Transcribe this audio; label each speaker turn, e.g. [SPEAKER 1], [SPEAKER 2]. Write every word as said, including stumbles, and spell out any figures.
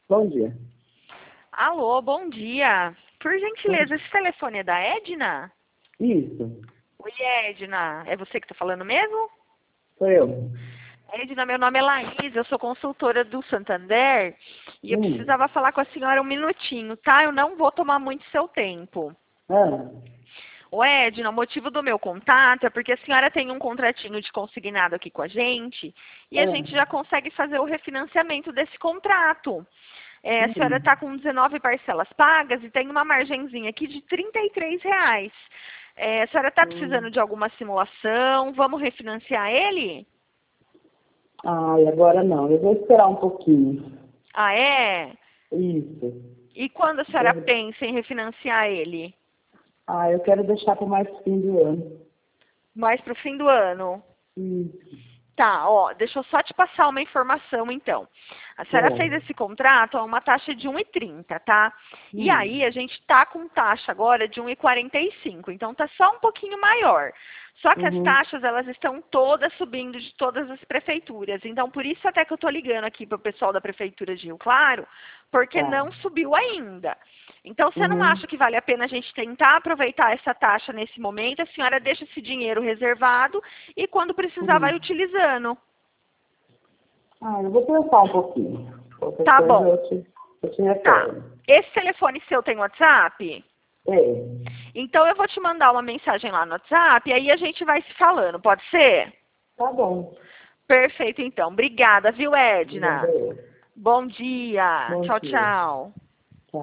[SPEAKER 1] Bom dia.
[SPEAKER 2] Alô, bom dia. Por gentileza, esse telefone é da Edna?
[SPEAKER 1] Isso,
[SPEAKER 2] Oi, Edna. É você que está falando mesmo?
[SPEAKER 1] sou eu.
[SPEAKER 2] Edna, meu nome é Laís, eu sou consultora do Santander e eu
[SPEAKER 1] Hum.
[SPEAKER 2] precisava falar com a senhora um minutinho, tá? Eu não vou tomar muito seu tempo.
[SPEAKER 1] Ah,
[SPEAKER 2] Ô, Edna, o motivo do meu contato é porque a senhora tem um contratinho de consignado aqui com a gente e a
[SPEAKER 1] ah,
[SPEAKER 2] gente já consegue fazer o refinanciamento desse contrato. É, a senhora
[SPEAKER 1] hum.
[SPEAKER 2] está com dezenove parcelas pagas e tem uma margenzinha aqui de trinta e três reais. É, a senhora está
[SPEAKER 1] Hum.
[SPEAKER 2] precisando de alguma simulação? Vamos refinanciar ele?
[SPEAKER 1] Ai, agora não. Eu vou esperar um pouquinho.
[SPEAKER 2] Ah, é?
[SPEAKER 1] Isso.
[SPEAKER 2] E quando a senhora
[SPEAKER 1] Eu-
[SPEAKER 2] pensa em refinanciar ele?
[SPEAKER 1] Ah, eu quero deixar para mais fim do ano.
[SPEAKER 2] Mais para o fim do ano?
[SPEAKER 1] Isso.
[SPEAKER 2] Tá, ó, deixa eu só te passar uma informação então. A senhora fez
[SPEAKER 1] Bom.
[SPEAKER 2] esse contrato a uma taxa de um e trinta, tá? E aí
[SPEAKER 1] Hum.
[SPEAKER 2] a gente tá com taxa agora de um e quarenta e cinco, então tá só um pouquinho maior. Só que as
[SPEAKER 1] Uhum.
[SPEAKER 2] taxas, elas estão todas subindo de todas as prefeituras. Então, por isso até que eu tô ligando aqui pro pessoal da prefeitura de Rio Claro, porque
[SPEAKER 1] Tá.
[SPEAKER 2] não subiu ainda. Então, você não
[SPEAKER 1] Uhum.
[SPEAKER 2] acha que vale a pena a gente tentar aproveitar essa taxa nesse momento? A senhora deixa esse dinheiro reservado e quando precisar vai
[SPEAKER 1] Uhum.
[SPEAKER 2] utilizando.
[SPEAKER 1] Ah, eu vou pensar um pouquinho. Qualquer
[SPEAKER 2] Tá
[SPEAKER 1] coisa
[SPEAKER 2] bom.
[SPEAKER 1] eu te, eu te
[SPEAKER 2] Tá.
[SPEAKER 1] retorno.
[SPEAKER 2] Esse telefone seu tem WhatsApp?
[SPEAKER 1] É.
[SPEAKER 2] Então eu vou te mandar uma mensagem lá no WhatsApp e aí a gente vai se falando, pode ser?
[SPEAKER 1] Tá bom.
[SPEAKER 2] Perfeito, então. Obrigada, viu,
[SPEAKER 1] Obrigada
[SPEAKER 2] Edna?
[SPEAKER 1] eu.
[SPEAKER 2] Bom dia.
[SPEAKER 1] Bom
[SPEAKER 2] Tchau,
[SPEAKER 1] dia.
[SPEAKER 2] tchau.